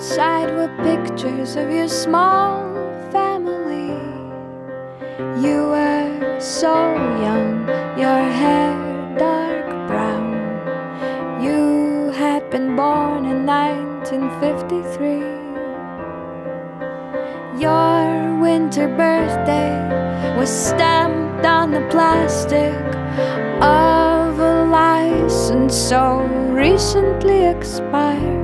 inside were pictures of your small family. You were so young, your hair dark brown. You had been born in 1953. Your winter birthday was stamped on the plastic of a license so recently expired.